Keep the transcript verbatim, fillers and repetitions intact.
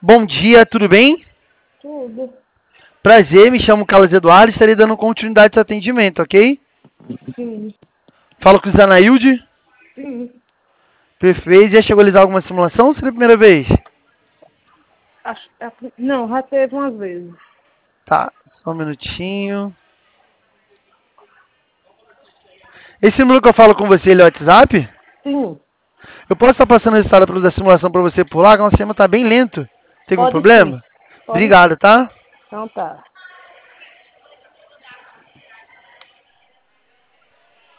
Bom dia, tudo bem? Tudo. Prazer, me chamo Carlos Eduardo, estarei dando continuidade a esse atendimento, ok? Sim. Falo com o Zanailde? Sim. Perfeito. Já chegou a realizar alguma simulação ou seria a primeira vez? Acho, é a pri- não, já teve umas vezes. Tá, só um minutinho. Esse número que eu falo com você, ele é o WhatsApp? Sim. Eu posso estar passando o resultado da simulação para você por lá, que o nosso sistema está bem lento. Tem algum Pode sim. problema? Pode sim. Obrigado, tá? Então tá.